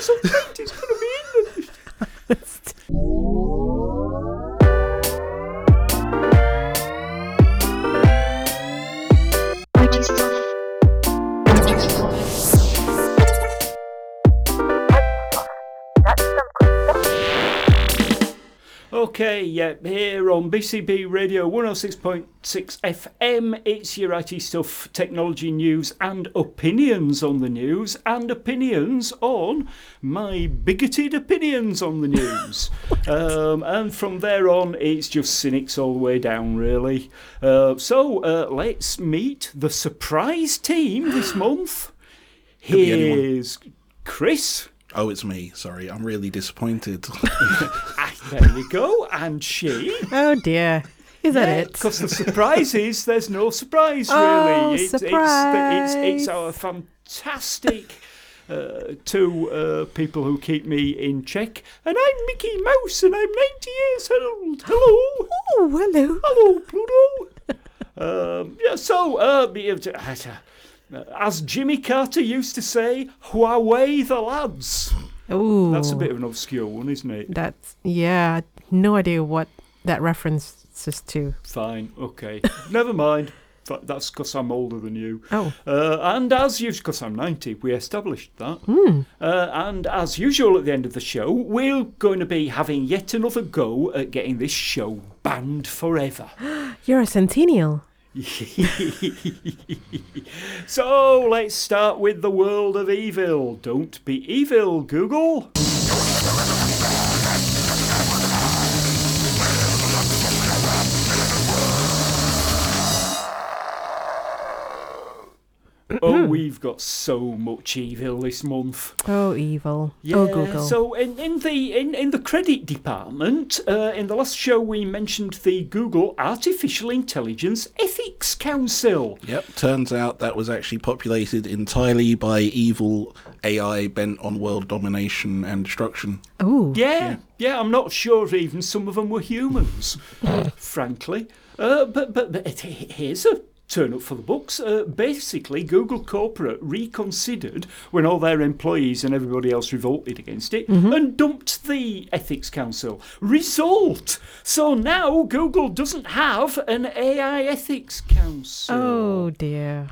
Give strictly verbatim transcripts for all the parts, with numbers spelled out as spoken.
twenty twenty is going to be in the... Okay, yeah, here on B C B Radio one oh six point six F M, it's your I T stuff, technology news and opinions on the news, and opinions on my bigoted opinions on the news. um, and from there on, it's just cynics all the way down, really. Uh, so, uh, let's meet the surprise team this month. Here's Chris. Oh, it's me. Sorry, I'm really disappointed. There you go. And she. Oh, dear. Is that yeah, it? Because the surprise is there's no surprise, really. Oh, it's, surprise. It's, it's, it's our fantastic uh, two uh, people who keep me in check. And I'm Mickey Mouse, and I'm ninety years old. Hello. Oh, hello. Hello, Pluto. um, yeah, so, uh, as Jimmy Carter used to say, Huawei the lads. Ooh. That's a bit of an obscure one, isn't it? That's, yeah, no idea what that references to. Fine, okay. Never mind. That's because I'm older than you. Oh. Uh, and as usual, because I'm ninety, we established that. Mm. Uh, and as usual at the end of the show, we're going to be having yet another go at getting this show banned forever. You're a centennial. So let's start with the world of evil. Don't be evil, Google. Oh, we've got so much evil this month. Oh, evil. Yeah, oh, Google. So in, in the in, in the credit department, uh, in the last show we mentioned the Google Artificial Intelligence Ethics Council. Yep, turns out that was actually populated entirely by evil A I bent on world domination and destruction. Oh. Yeah, yeah, yeah, I'm not sure even some of them were humans, frankly. Uh, but, but, but here's a turn up for the books. Uh, basically, Google Corporate reconsidered when all their employees and everybody else revolted against it mm-hmm. and dumped the Ethics Council. Result! So now Google doesn't have an A I Ethics Council. Oh, dear.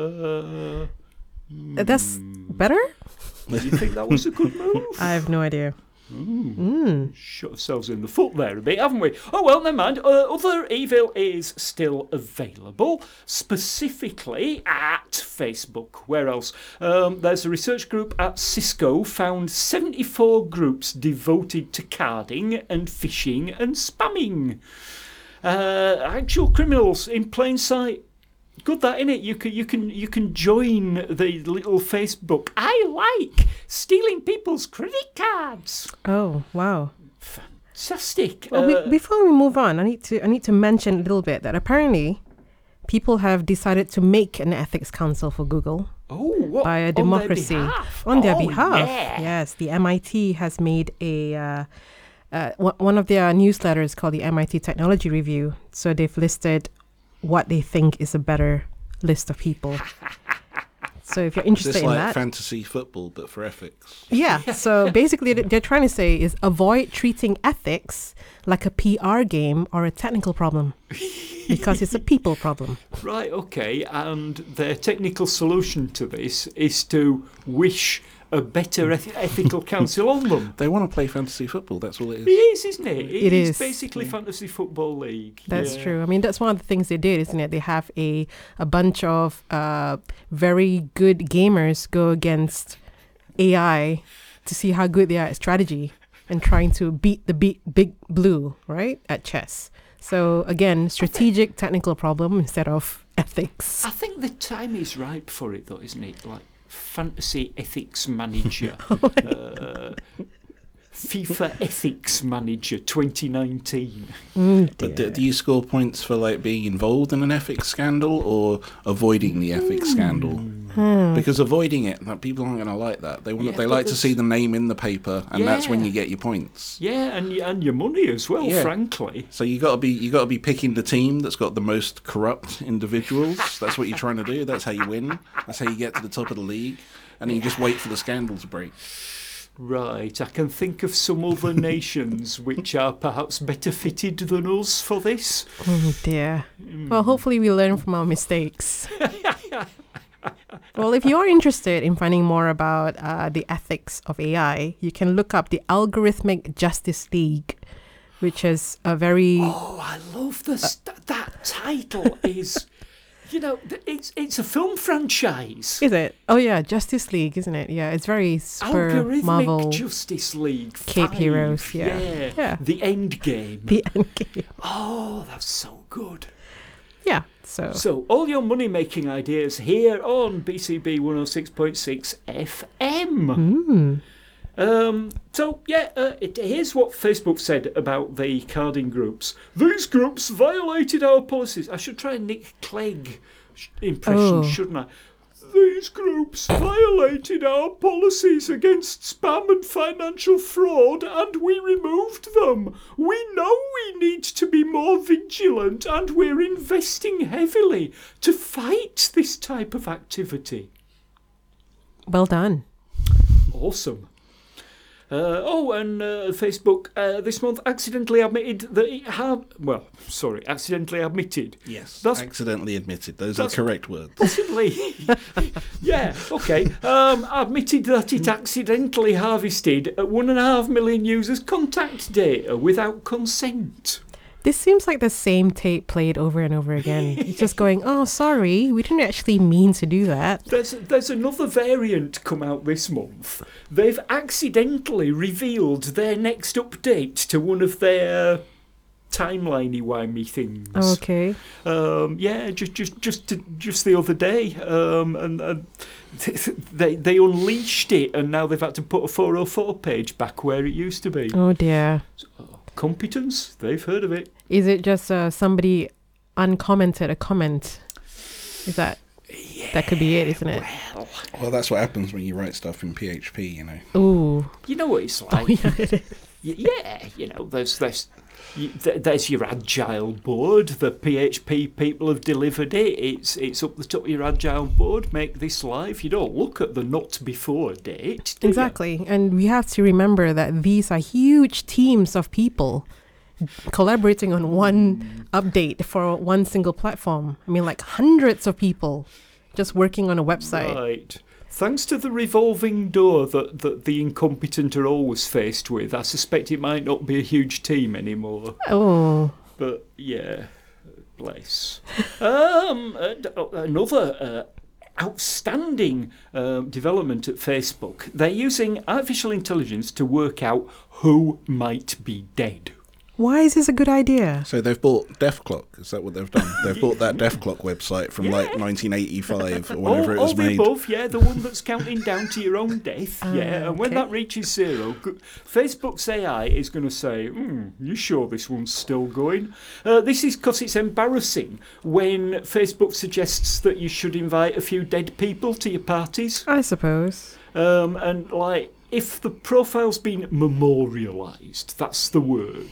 Uh, That's better? Do you think that was a good move? I have no idea. Mm. Mm. Shot ourselves in the foot there a bit, haven't we? Oh, well, never mind. Uh, other evil is still available, specifically at Facebook. Where else? Um, there's a research group at Cisco found seventy-four groups devoted to carding and phishing and spamming. Uh, actual criminals in plain sight. Good that, innit? You can you can you can join the little Facebook. I like stealing people's credit cards. Oh, wow. Fantastic. Well, uh, we, before we move on, I need to I need to mention a little bit that apparently people have decided to make an ethics council for Google. Oh, what? By a democracy. On their behalf? On their oh, behalf. Yeah. Yes, the M I T has made a uh, uh, one of their newsletters called the M I T Technology Review. So they've listed what they think is a better list of people. So if you're interested Is this in like that, fantasy football but for ethics? yeah. So basically, they're trying to say is avoid treating ethics like a P R game or a technical problem, because it's a people problem. Right. Okay. And their technical solution to this is to wish a better eth- ethical council on them. They want to play fantasy football, that's all it is. It is, isn't it? It is. is. basically yeah. fantasy football league. That's yeah. true. I mean, that's one of the things they did, isn't it? They have a, a bunch of uh, very good gamers go against A I to see how good they are at strategy and trying to beat the big, big blue, right, at chess. So, again, strategic technical problem instead of ethics. I think the time is ripe for it, though, isn't it? Like, Fantasy Ethics Manager, uh, FIFA Ethics Manager twenty nineteen. Mm, but do, do you score points for like being involved in an ethics scandal or avoiding the ethics scandal? Hmm. Because avoiding it, like, people aren't going to like that. They want Yeah, they like to see the name in the paper, and Yeah. that's when you get your points. Yeah, and y- and your money as well, Yeah. frankly. So you got to be you got to be picking the team that's got the most corrupt individuals. That's what you're trying to do. That's how you win. That's how you get to the top of the league, and then you just wait for the scandal to break. Right, I can think of some other nations which are perhaps better fitted than us for this. Oh dear. Well, hopefully we learn from our mistakes. Well, if you're interested in finding more about uh, the ethics of A I, you can look up the Algorithmic Justice League, which is a very... Oh, I love this. Uh, that title is... You know, it's it's a film franchise. Is it? Oh yeah, Justice League, isn't it? Yeah, it's very super Algorithmic Marvel Justice League. Cape five. Heroes, yeah. yeah. Yeah. The End Game. The End Game. Oh, that's so good. Yeah, so... So, all your money-making ideas here on B C B one oh six point six F M. Mm. Um, so, yeah, uh, it, here's what Facebook said about the carding groups. These groups violated our policies. I should try a Nick Clegg sh- impression, Oh. shouldn't I? These groups violated our policies against spam and financial fraud, and we removed them. We know we need to be more vigilant, and we're investing heavily to fight this type of activity. Well done. Awesome. Uh, oh, and uh, Facebook uh, this month accidentally admitted that it had... Well, sorry, accidentally admitted. Yes, That's- accidentally admitted. Those are that's- correct words. Possibly. yeah, okay. Um, admitted that it accidentally harvested one and a half million users' contact data without consent. This seems like the same tape played over and over again. It's just going, oh, sorry, we didn't actually mean to do that. There's there's another variant come out this month. They've accidentally revealed their next update to one of their timeliney-wimey things. Oh, okay. Um, yeah, just just just to, just the other day, um, and, and they they unleashed it, and now they've had to put a four oh four page back where it used to be. Oh, dear. Competence, they've heard of it. Is it just uh, somebody uncommented a comment? Is that... Yeah, That could be it, isn't it? Well, Well, that's what happens when you write stuff in P H P, you know. Ooh. you know what it's like. Oh, yeah, it is. Y- yeah, you know, there's there's y- th- there's your agile board. The P H P people have delivered it. It's it's up the top of your agile board. Make this live. You don't look at the not before date. Do you? Exactly. And we have to remember that these are huge teams of people collaborating on one update for one single platform. I mean, like hundreds of people just working on a website. Right. Thanks to the revolving door that, that the incompetent are always faced with, I suspect it might not be a huge team anymore. Oh. But yeah, bless. um, uh, d- uh, another uh, outstanding um, development at Facebook. They're using artificial intelligence to work out who might be dead. Why is this a good idea? So they've bought Def Clock. Is that what they've done? They've bought that Def Clock website from like Yeah. nineteen eighty-five or whenever all, it was all the made. above, yeah, the one that's counting down to your own death, Ah, yeah. And when okay. that reaches zero, go- Facebook's A I is going to say, "Hmm, you sure this one's still going?" Uh, this is because it's embarrassing when Facebook suggests that you should invite a few dead people to your parties, I suppose. um, and like if the profile's been memorialised, that's the word.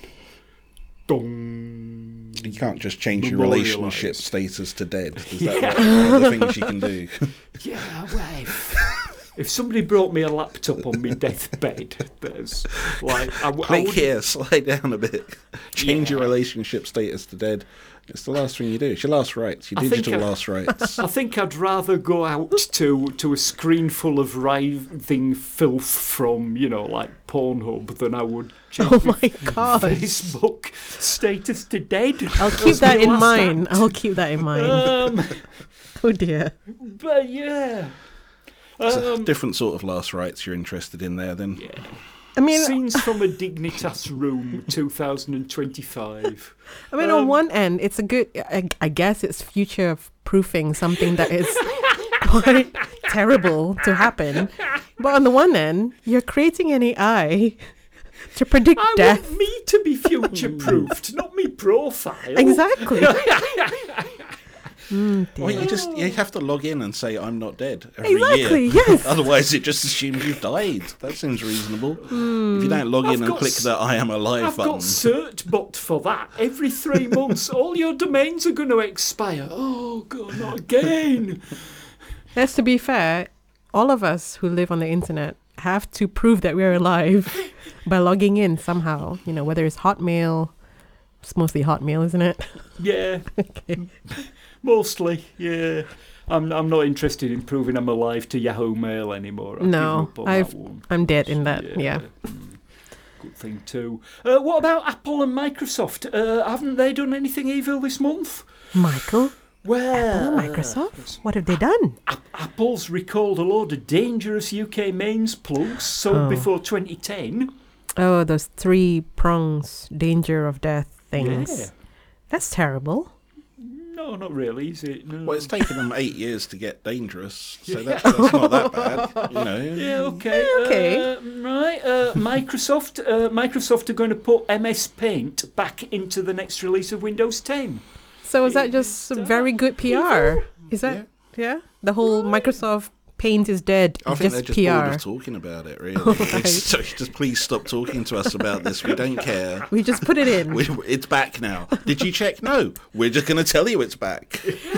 Dong. You can't just change your Memorialised. relationship status to dead. Is Yeah. that one of the things you can do? Yeah, well, if, if somebody brought me a laptop on my deathbed, there's like I, w- I Click would- here, slide down a bit. Change your Yeah. relationship status to dead. It's the last thing you do. It's your last rights, your I think digital I- last rights. I think I'd rather go out to to a screen full of writhing filth from, you know, like Pornhub than I would change Oh my my gosh. Facebook status to dead. I'll keep That's that my in last mind. act. I'll keep that in mind. Um, Oh dear. but yeah. It's a Um, different sort of last rights you're interested in there then. yeah. I mean, Scenes from a Dignitas room, two thousand twenty-five. I mean, um, on one end, it's a good. I, I guess it's future proofing something that is quite terrible to happen. But on the one end, you're creating an A I to predict I death. want me to be future-proofed, not me profile. Exactly. Mm, dear. Well, you just you have to log in and say I'm not dead every Exactly, year. yes. Otherwise, it just assumes you've died. That seems reasonable. If you don't log I've in and got click s- the I am alive I've button, got CertBot for that. Every three months, all your domains are going to expire. Oh, God, not again. Let's to be fair, all of us who live on the internet have to prove that we're alive by logging in somehow. You know, whether it's Hotmail. It's mostly Hotmail, isn't it? Yeah. Okay. Mostly, yeah. I'm I'm not interested in proving I'm alive to Yahoo Mail anymore. I've No, given up on I've- that one. I'm dead in that. Yeah. mm, Good thing too. Uh, what about Apple and Microsoft? Uh, haven't they done anything evil this month? Michael, Well, Apple and Microsoft. What have they done? A- Apple's recalled a load of dangerous U K mains plugs sold Oh. before twenty ten. Oh, those three prongs, danger of death things. Yeah. That's terrible. No, not really, is it? No. Well, it's taken them eight years to get dangerous, so that, that's not that bad, you know. Yeah, okay. Yeah, okay. Uh, right. Uh, Microsoft. Uh, Microsoft are going to put M S Paint back into the next release of Windows ten. So is that just some very good P R? Is that yeah? The whole Microsoft Paint is dead. I It's think just they're just P bored R. of talking about it, really. It's, so just please stop talking to us about this. We don't care. We just put it in. We, it's back now. Did you check? No. We're just going to tell you it's back.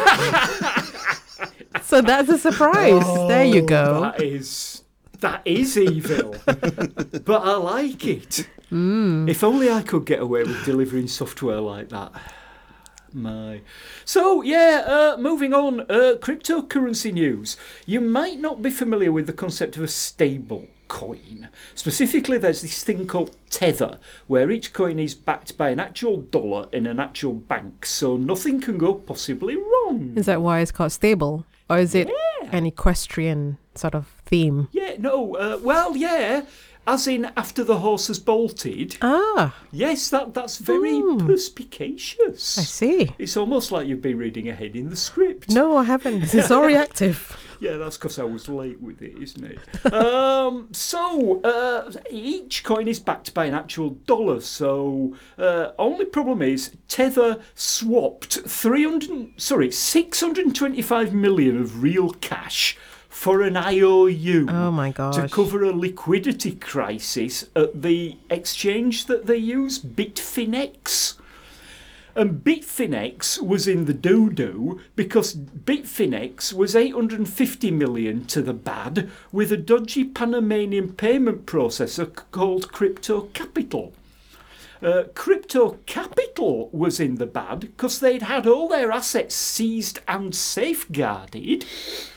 So that's a surprise. there you go. That is that is evil, but I like it. Mm. If only I could get away with delivering software like that. My. So, yeah, uh, moving on, uh, cryptocurrency news. You might not be familiar with the concept of a stable coin. Specifically, there's this thing called Tether, where each coin is backed by an actual dollar in an actual bank, so nothing can go possibly wrong. Is that why it's called stable? Or is it Yeah. an equestrian sort of theme? Yeah, no, uh, well, yeah, as in after the horse has bolted. Ah, Yes, that that's very Hmm. perspicacious. I see. It's almost like you've been reading ahead in the script. No, I haven't. This is all reactive. Yeah, that's because I was late with it, isn't it? um, so, uh, each coin is backed by an actual dollar. So, uh, only problem is Tether swapped three hundred, sorry, six hundred twenty-five million of real cash for an I O U Oh my gosh. to cover a liquidity crisis at the exchange that they use, Bitfinex. And Bitfinex was in the doo-doo because Bitfinex was eight hundred fifty million to the bad with a dodgy Panamanian payment processor c- called Crypto Capital. Uh, Crypto Capital was in the bad because they'd had all their assets seized and safeguarded.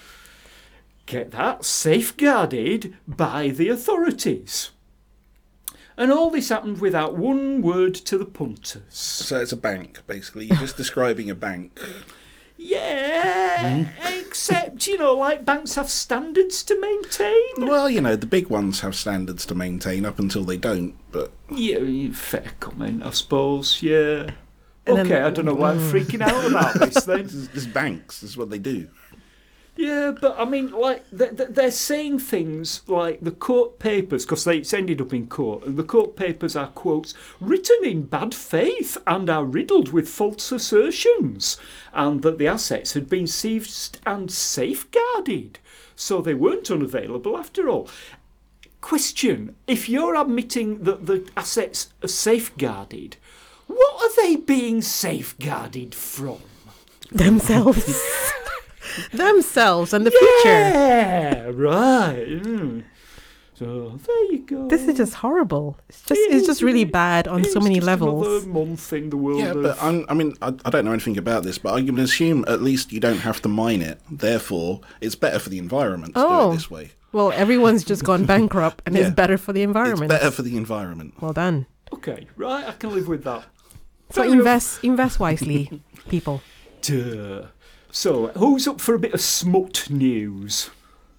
Get that? Safeguarded by the authorities. And all this happened without one word to the punters. So it's a bank, basically. You're just describing a bank. Yeah, except, you know, like banks have standards to maintain. Well, you know, the big ones have standards to maintain up until they don't, but... Yeah, fair comment, I suppose, yeah. And Okay, then- I don't know why I'm freaking out about this then. This is, this is banks. This is what they do. Yeah, but I mean, like, they're, they're saying things like the court papers, because it's ended up in court, and the court papers are, quotes, written in bad faith and are riddled with false assertions, and that the assets had been seized and safeguarded, so they weren't unavailable after all. Question, if you're admitting that the assets are safeguarded, what are they being safeguarded from? Themselves. Themselves and the future. Yeah, right. mm. So there you go. This is just horrible. It's just it's just really bad on so It's many just levels. Another month in the world. Yeah, of, but I'm, I mean, I, I don't know anything about this, but I can assume at least you don't have to mine it. Therefore, it's better for the environment to do Oh. it this way. Well, everyone's just gone bankrupt and Yeah. it's better for the environment. It's better for the environment. Well done. okay, right. I can live with that. So Fair enough. invest invest wisely, people. Duh. So, who's up for a bit of smut news?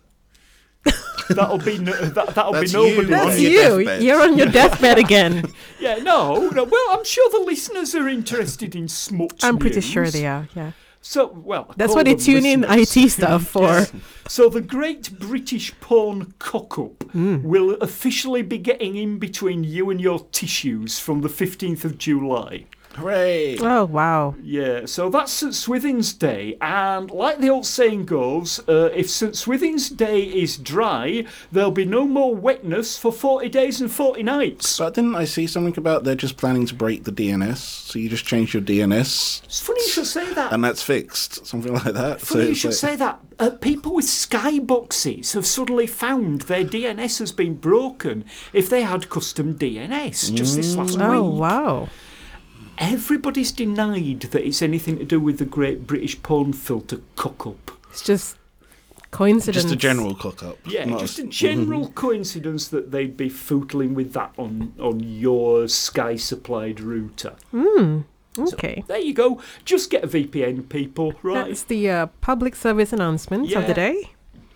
that'll be no, that, that'll That's be you nobody. on That's your you. deathbed. You're on your deathbed again. Yeah, no, no. Well, I'm sure the listeners are interested in smut. I'm pretty news. sure they are. Yeah. So, well, I That's call what they them tune in I listeners. T stuff for. Yes. So the Great British Porn Cock-Up Mm. will officially be getting in between you and your tissues from the fifteenth of July. Hooray! Oh, wow. Yeah, so that's St Swithin's Day, and like the old saying goes, uh, if St Swithin's Day is dry, there'll be no more wetness for forty days and forty nights. But didn't I see something about they're just planning to break the D N S? So you just change your D N S, It's funny you should say that. and that's fixed. Something like that. Funny you it's should like- say that. Uh, people with skyboxes have suddenly found their D N S has been broken if they had custom D N S just this last Oh, week. wow. Everybody's denied that it's anything to do with the Great British Porn Filter cock-up. It's just coincidence. Just a general cock-up. Yeah, not just a Mm-hmm. general coincidence that they'd be footling with that on, on your Sky-supplied router. Hmm. Okay. There you go. Just get a V P N, people, right? That's the uh, public service announcement of Yeah. the day.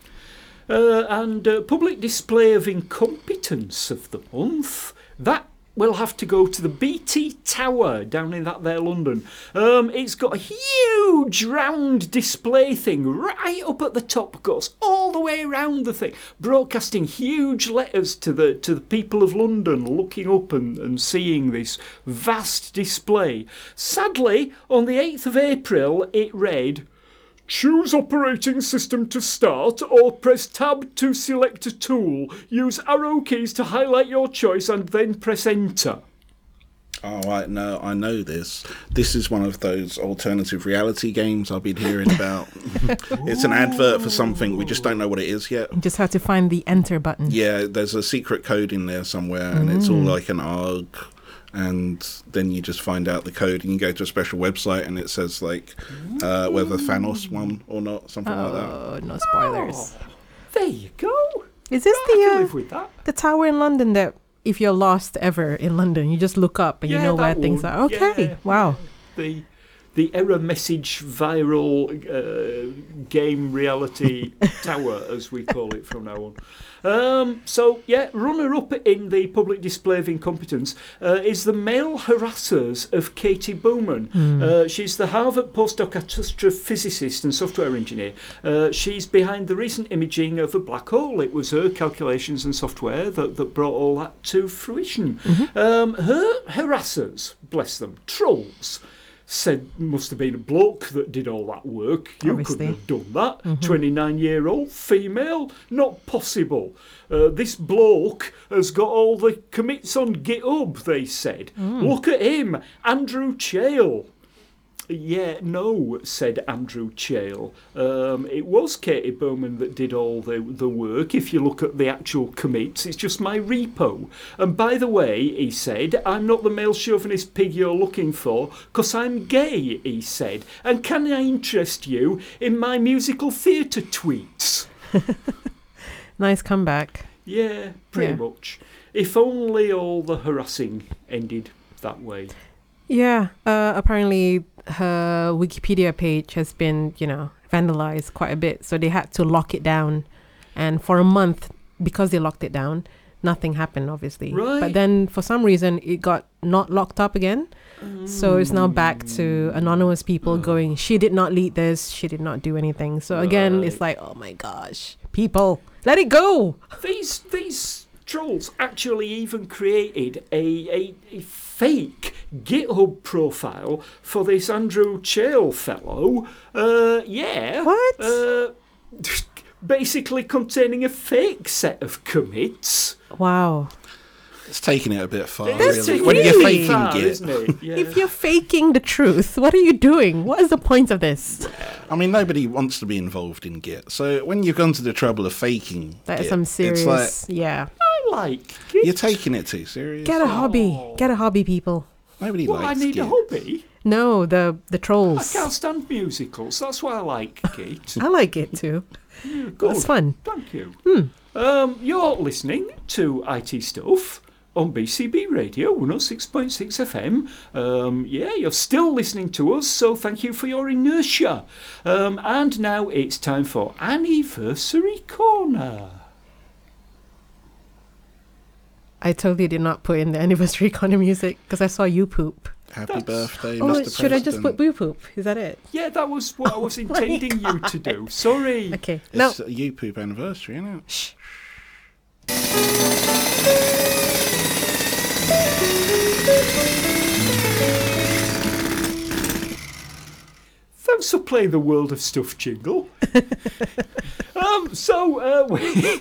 Uh, and uh, public display of incompetence of the month. That will have to go to the B T Tower down in that there London. Um, it's got a huge round display thing right up at the top, goes all the way around the thing, broadcasting huge letters to the to the people of London looking up and, and seeing this vast display. Sadly, on the eighth of April, it read, "Choose operating system to start or press tab to select a tool. Use arrow keys to highlight your choice and then press enter." Oh, right, no, I know this. This is one of those alternative reality games I've been hearing about. It's an advert for something, we just don't know what it is yet. You just have to find the enter button. Yeah, there's a secret code in there somewhere, and it's all like an A R G, and then you just find out the code, and you go to a special website, and it says, like, uh, whether Thanos won or not, something like that. Oh, no spoilers. Oh, there you go. Is this I can the uh, live with that. the tower in London that if you're lost ever in London, you just look up and you Yeah, know where that things one. are? Okay. Yeah. Wow. The the error message viral uh, game reality tower, as we call it from now on. Um, so, yeah, runner-up in the public display of incompetence uh, is the male harassers of Katie Bowman. Uh, she's the Harvard postdoc astrophysicist and software engineer. Uh, she's behind the recent imaging of a black hole. It was her calculations and software that, that brought all that to fruition. Um, her harassers, bless them, trolls, said must have been a bloke that did all that work. You Obviously. couldn't have done that. twenty-nine-year-old female? Not possible. Uh, this bloke has got all the commits on GitHub, they said. Look at him, Andrew Chale. Yeah, no, said Andrew Chale. Um, it was Katie Bowman that did all the, the work. If you look at the actual commits, it's just my repo. And by the way, he said, I'm not the male chauvinist pig you're looking for, 'cause I'm gay, he said. And can I interest you in my musical theatre tweets? Nice comeback. Yeah, pretty Yeah. much. If only all the harassing ended that way. Yeah. Uh, apparently, her Wikipedia page has been, you know, vandalized quite a bit. So they had to lock it down. And for a month, because they locked it down, nothing happened, obviously. Right. But then for some reason, it got not locked up again. So it's now back to anonymous people going, she did not lead this, she did not do anything. So again, Right. it's like, oh my gosh, people, let it go. These these trolls actually even created a, a, a fake GitHub profile for this Andrew Chale fellow. Uh, yeah. What? Uh, basically containing a fake set of commits. Wow. It's taking it a bit far, It's really. taking When it you're really faking far, Git. isn't it? Yeah. If you're faking the truth, what are you doing? What is the point of this? I mean, nobody wants to be involved in Git. So when you've gone to the trouble of faking That is Git, some it's serious, like, yeah. I like Git. you're taking it too serious. Get a hobby. Oh. Get a hobby, people. Nobody Well, I likes need Git. a hobby. No, the the I trolls. can't stand musicals. That's why I like Git. I like it too. Good. It's fun. Thank you. Hmm. Um, you're listening to I T Stuff on B C B Radio one oh six point six F M. Um, yeah, you're still listening to us, so thank you for your inertia. Um, and now it's time for Anniversary Corner. I totally did not put in the anniversary corner music because I saw you poop. Happy That's- birthday, Oh, Mister should I just President. put you poop? Is that it? Yeah, that was what I was Oh my intending you to do. Sorry. Okay. No. It's a you poop anniversary, isn't it? Shh. Thanks for playing the World of Stuff jingle. um, so, uh, we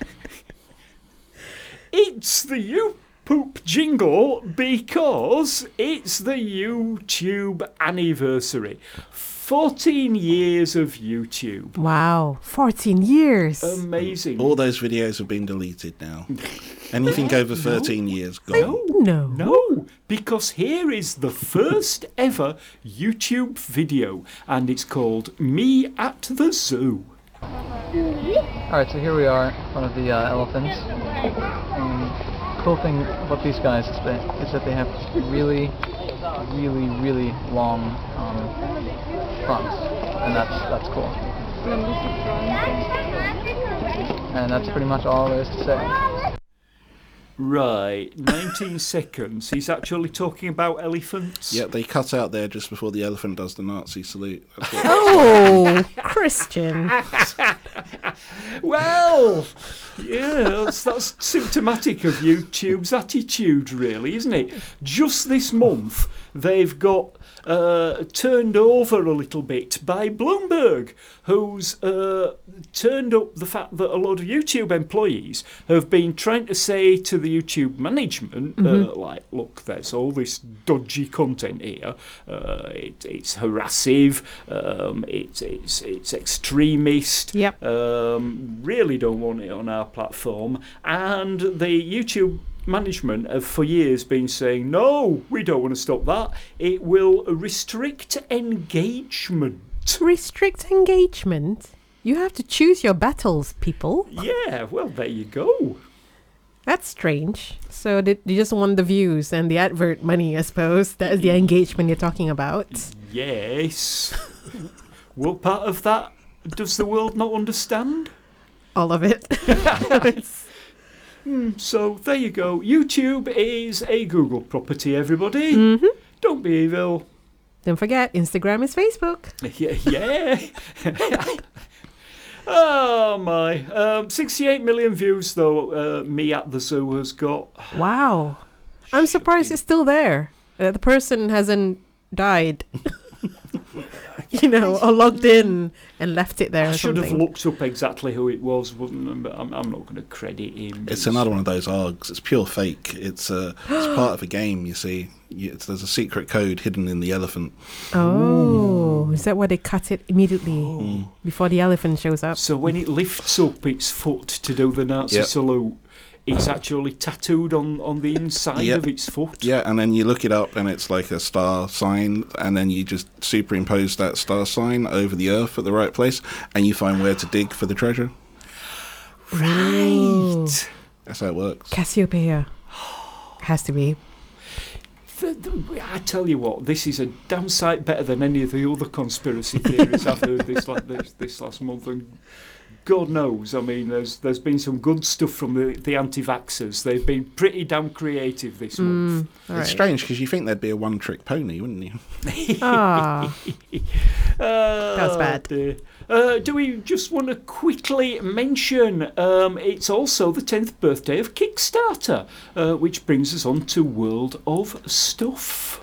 it's the You Poop jingle because it's the YouTube anniversary. fourteen years of YouTube. Wow, fourteen years. Amazing. All those videos have been deleted now. Anything over thirteen years, gone. No, no. no, because here is the first ever YouTube video, and it's called Me at the Zoo. Alright, so here we are, one of the uh, elephants. Um, cool thing about these guys is that, is that they have really, really, really long um, fronts, and that's that's cool. And that's pretty much all there is to say. Right, nineteen seconds. He's actually talking about elephants. Yeah, they cut out there just before the elephant does the Nazi salute. That's what Oh, Christian. Well, yeah, that's, that's symptomatic of YouTube's attitude, really, isn't it? Just this month, they've got uh, turned over a little bit by Bloomberg, who's uh, turned up the fact that a lot of YouTube employees have been trying to say to the YouTube management, mm-hmm. uh, like, look, there's all this dodgy content here. Uh, it, it's harassive. Um, it, it's it's extremist. Yep. Um, really don't want it on our platform. And the YouTube management have for years been saying, no, we don't want to stop that. It will restrict engagement. Restrict engagement? You have to choose your battles, people. Yeah, well, there you go. That's strange. So they, they just want the views and the advert money, I suppose. That is the engagement you're talking about. Yes. What part of that does the world not understand? All of it. mm, so there you go. YouTube is a Google property, everybody. Mm-hmm. Don't be evil. Don't forget, Instagram is Facebook. Yeah. yeah. Oh my. Um, sixty-eight million views, though, uh, Me at the Zoo has got. Wow. I'm surprised it's still there. Uh, the person hasn't died. You know, or logged in and left it there. I or should something. have looked up exactly who it was, wouldn't I? But I'm, I'm not going to credit him. It's another one of those args. It's pure fake. It's uh, it's part of a game, you see. You, it's, there's a secret code hidden in the elephant. Oh, is that why they cut it immediately Mm. before the elephant shows up? So when it lifts up its foot to do the Nazi Yep. salute, it's actually tattooed on, on the inside Yep. of its foot. Yeah, and then you look it up and it's like a star sign, and then you just superimpose that star sign over the earth at the right place, and you find where to dig for the treasure. Right. That's how it works. Cassiopeia. Has to be. The, the, I tell you what, this is a damn sight better than any of the other conspiracy theories I've heard this, like, this this last month. And God knows, I mean, there's there's been some good stuff from the, the anti-vaxxers. They've been pretty damn creative this month. All It's right. strange because you think there'd be a one-trick pony, wouldn't you? Ah, Uh, That was bad. dear. Uh, do we just want to quickly mention um, it's also the tenth birthday of Kickstarter, uh, which brings us on to World of Stuff.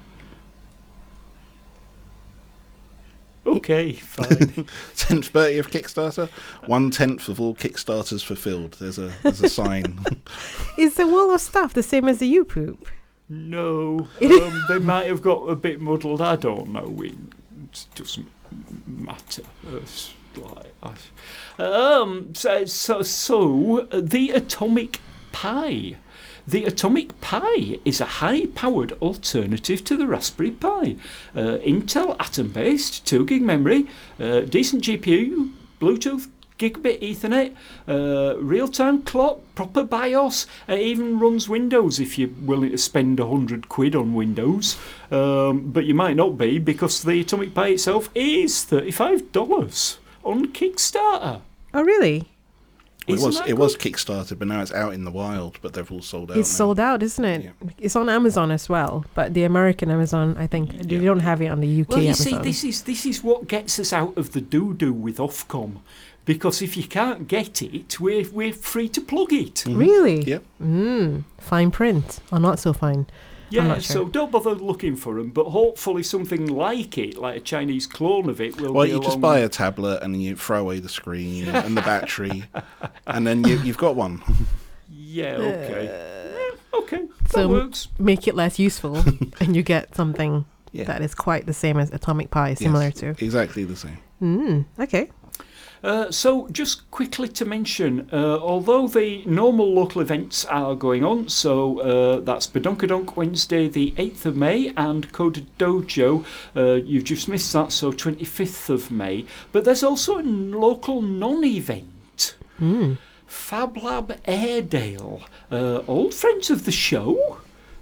Okay, fine. tenth birthday of Kickstarter. One tenth of all Kickstarters fulfilled. There's a there's a sign. is the World of Stuff the same as the You Poop? No, um, they might have got a bit muddled. I don't know. It doesn't matter. It's like, I, um, so, so, so uh, the Atomic Pi. The Atomic Pi is a high-powered alternative to the Raspberry Pi. Uh, Intel Atom-based, two gig memory, uh, decent G P U, Bluetooth, gigabit Ethernet, uh, real-time clock, proper BIOS. It even runs Windows if you're willing to spend a hundred quid on Windows. Um, but you might not be, because the Atomic Pi itself is thirty-five dollars on Kickstarter. Oh, really? It Isn't was that it was good? Kickstarted, but now it's out in the wild. But they've all sold out. It's now. sold out, isn't it? Yeah. It's on Amazon as well, but the American Amazon, I think, they Yeah. don't have it on the U K Well, you Amazon. see, this is this is what gets us out of the doo-doo with Ofcom, because if you can't get it, we're we're free to plug it. Really? Yep. Mm, fine print, or not so fine. Yeah, I'm not sure. so don't bother looking for them, but hopefully something like it, like a Chinese clone of it, will Well, be you along. just buy a tablet and you throw away the screen and the battery, and then you, you've got one. Yeah, okay. Yeah, okay, that So- works. Make it less useful, and you get something Yeah. that is quite the same as Atomic Pi, similar Yes, to. exactly the same. Mm, okay. Uh, so, just quickly to mention, uh, although the normal local events are going on, so uh, that's Badonkadonk Wednesday, the eighth of May, and Coda Dojo, uh, you've just missed that, so twenty-fifth of May. But there's also a n- local non-event, Mm. Fab Lab Airedale, uh, old friends of the show.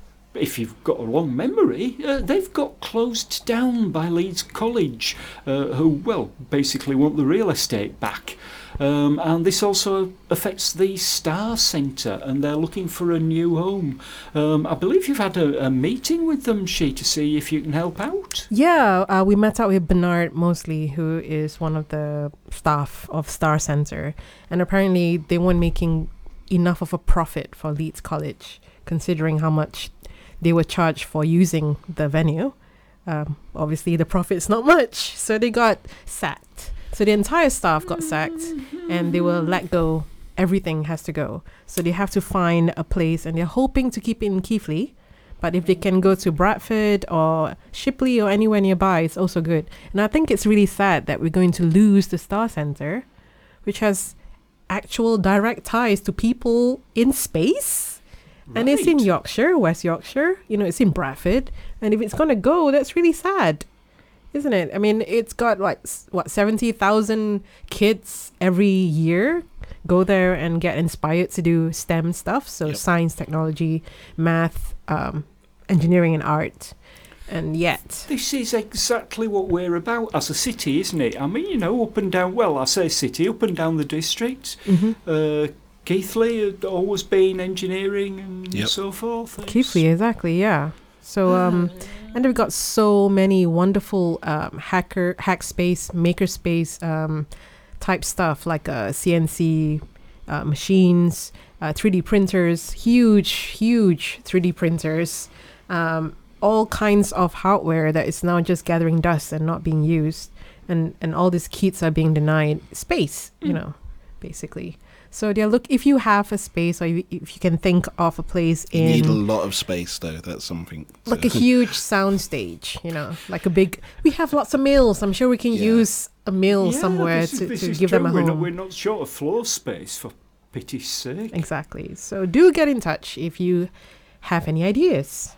If you've got a long memory, uh, they've got closed down by Leeds College, uh, who, well, basically want the real estate back. Um, and this also affects the Star Centre, and they're looking for a new home. Um, I believe you've had a, a meeting with them, She, to see if you can help out. Yeah, uh, we met out with Bernard Mosley, who is one of the staff of Star Center, and apparently they weren't making enough of a profit for Leeds College, considering how much they were charged for using the venue. Um, obviously, the profit's not much, so they got sacked. So the entire staff got sacked, and they were let go. Everything has to go. So they have to find a place, and they're hoping to keep it in Keighley. But if they can go to Bradford or Shipley or anywhere nearby, it's also good. And I think it's really sad that we're going to lose the Star Centre, which has actual direct ties to people in space. And it's in Right. Yorkshire, West Yorkshire. You know, it's in Bradford. And if it's going to go, that's really sad, isn't it? I mean, it's got like, s- what, seventy thousand kids every year go there and get inspired to do STEM stuff. So Yep. science, technology, math, um, engineering and art. And yet, This is exactly what we're about as a city, isn't it? I mean, you know, up and down, well, I say city, up and down the district. mhm. Uh, Keighley had always been engineering and Yep. so forth. It's- Keighley, exactly, yeah. So, um, and we've got so many wonderful um, hacker, hack space, maker space um, type stuff like uh, C N C uh, machines, uh, three D printers, huge, huge three D printers, um, all kinds of hardware that is now just gathering dust and not being used. And, and all these kids are being denied space, you Mm. know, basically. So they're look if you have a space or if if you can think of a place You in need a lot of space, though. That's something. like to- a huge sound stage, you know, like a big. We have lots of mills. I'm sure we can Yeah. use a mill Yeah, somewhere this is- to, this to is give them a true. We're not, home. we're not short of floor space, for pity's sake. Exactly. So do get in touch if you have any ideas.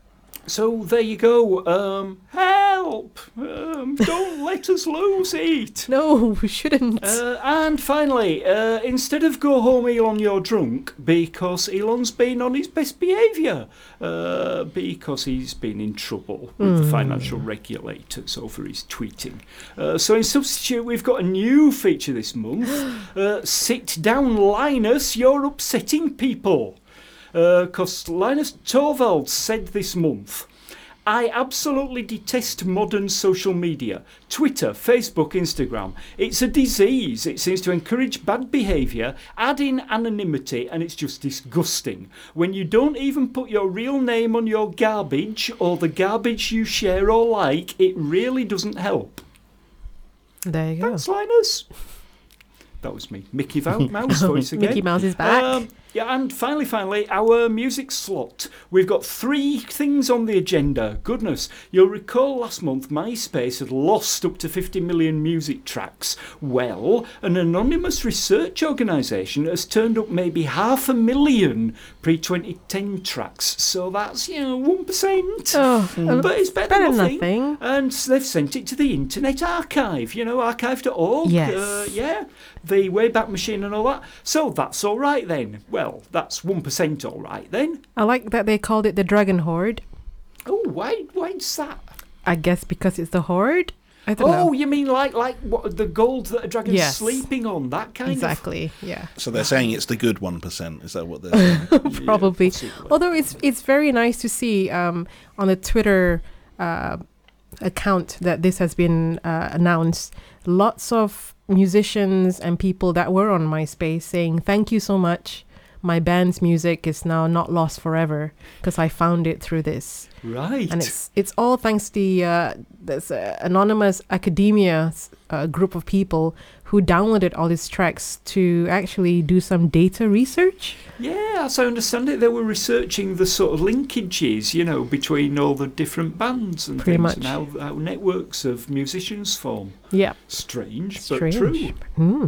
So there you go. Um, help! Um, don't let us lose it. No, we shouldn't. Uh, and finally, uh, instead of go home Elon, you're drunk, because Elon's been on his best behaviour, uh, because he's been in trouble with the financial regulators over his tweeting. Uh, so in substitute, we've got a new feature this month. Uh, Sit down, Linus, you're upsetting people. Because Linus Torvalds said this month, I absolutely detest modern social media. Twitter, Facebook, Instagram. It's a disease. It seems to encourage bad behaviour, add in anonymity, and it's just disgusting. When you don't even put your real name on your garbage or the garbage you share or like, it really doesn't help. There you go. Thanks, Linus. That was me. Mickey Vo- Mouse voice again. Mickey Mouse is back. Um, yeah, and finally, finally, our music slot. We've got three things on the agenda. Goodness, you'll recall last month MySpace had lost up to fifty million music tracks. Well, an anonymous research organisation has turned up maybe half a million pre twenty ten tracks. So that's, you know, one percent. oh, uh, But it's better, better than than nothing. nothing. And they've sent it to the Internet Archive, you know, archive dot org. Yes. Uh, yeah, the Wayback Machine and all that. So that's all right then. Well, that's one percent all right then. I like that they called it the Dragon Horde. Oh, why, why's that? I guess because it's the Horde. I don't Oh, know. you mean like like what, the gold that a dragon's Yes. sleeping on, that kind Exactly. Yeah. So they're saying it's the good one percent. Is that what they're saying? of... Yeah, Probably. possibly. Although it's it's very nice to see um, on the Twitter uh, account that this has been uh, announced. Lots of musicians and people that were on MySpace saying thank you so much. my band's music is now not lost forever because I found it through this. Right. And it's it's all thanks to the uh, this uh, anonymous academia uh, group of people who downloaded all these tracks to actually do some data research. Yeah, as I understand it, they were researching the sort of linkages, you know, between all the different bands and Pretty things, much. and how, how networks of musicians form. Yeah. Strange, Strange. but true. Hmm.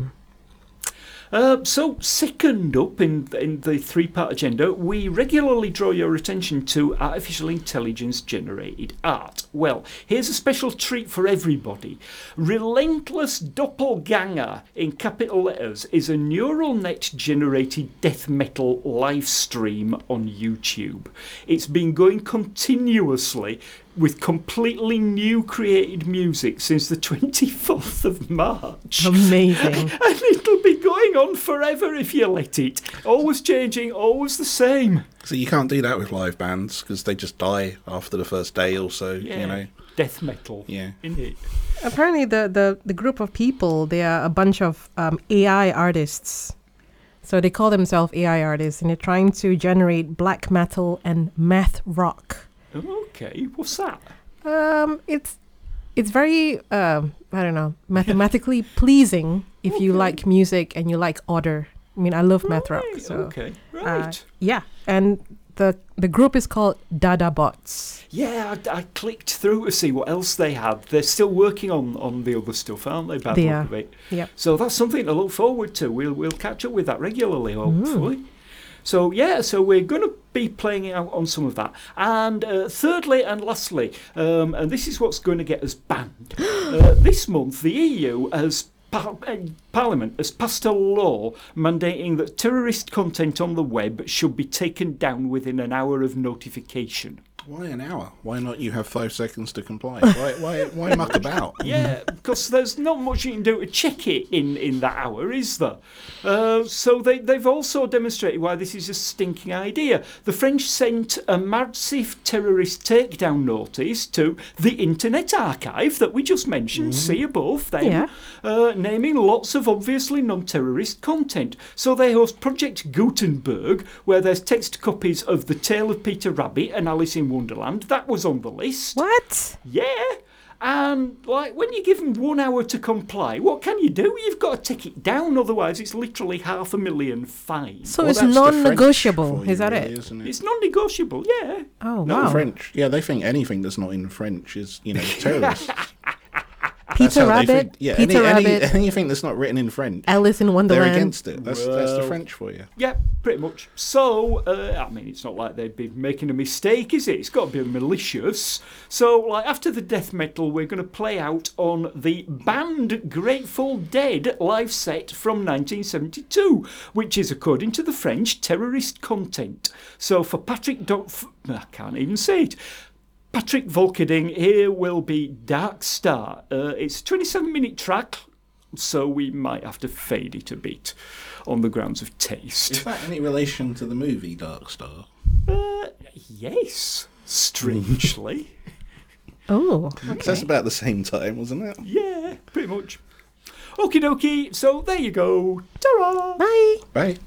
Uh, so, second up in in the three-part agenda, we regularly draw your attention to artificial intelligence-generated art. Well, here's a special treat for everybody. Relentless Doppelganger, in capital letters, is a neural net-generated death metal live stream on YouTube. It's been going continuously with completely new created music since the twenty-fourth of March. Amazing. And it'll be going on forever if you let it. Always changing, always the same. So you can't do that with live bands because they just die after the first day or so, Yeah. you know. Death metal. Yeah. Isn't it? Apparently, the, the, the group of people, they are a bunch of um, A I artists. So they call themselves A I artists, and they're trying to generate black metal and math rock. Okay, what's that? Um, it's it's very um, I don't know, mathematically pleasing if you Okay. like music and you like order. I mean, I love math rock, Right, so okay, uh, right. yeah. And the the group is called Dada Bots. Yeah, I, I clicked through to see what else they had. They're still working on, on the other stuff, aren't they? Bad They luck are. of it. Yep. So that's something to look forward to. We'll we'll catch up with that regularly, hopefully. So yeah, so we're going to be playing out on some of that. And uh, thirdly and lastly, um, and this is what's going to get us banned. uh, this month, the E U has par- uh, Parliament has passed a law mandating that terrorist content on the web should be taken down within an hour of notification. Why an hour? Why not you have five seconds to comply? Why why why muck about? Yeah, because there's not much you can do to check it in, in that hour, is there? Uh, so they, they've also demonstrated why this is a stinking idea. The French sent a massive terrorist takedown notice to the Internet Archive that we just mentioned, see above them, Yeah. uh, naming lots of obviously non-terrorist content. So they host Project Gutenberg, where there's text copies of The Tale of Peter Rabbit and Alice in Wonderland. That was on the list. What? Yeah. And like when you give them one hour to comply, what can you do? You've got to take it down, otherwise it's literally half a million fine. So Well, it's that's the French non-negotiable. for you, Is that really, it? Isn't it? It's non-negotiable, yeah. Oh No, wow. French. Yeah, they think anything that's not in French is, you know, terrorist. That's Peter how they Rabbit. think. Yeah, Peter any, any, Rabbit. anything that's not written in French, Alice in they're Wonderland. against it. That's that's the Well. French for you. Yeah, pretty much. So, uh, I mean, it's not like they'd be making a mistake, is it? It's got to be malicious. So, like, after the death metal, we're going to play out on the band Grateful Dead live set from nineteen seventy-two, which is, according to the French, terrorist content. So, for Patrick Don... I can't even say it. Patrick Volkerding, here will be Dark Star. Uh, it's a twenty-seven minute track, so we might have to fade it a bit on the grounds of Is taste. that any relation to the movie Dark Star? Uh, yes, strangely. Oh. That's about the same time, wasn't it? Yeah, pretty much. Okie dokie, so there you go. Ta-ra! Bye. Bye.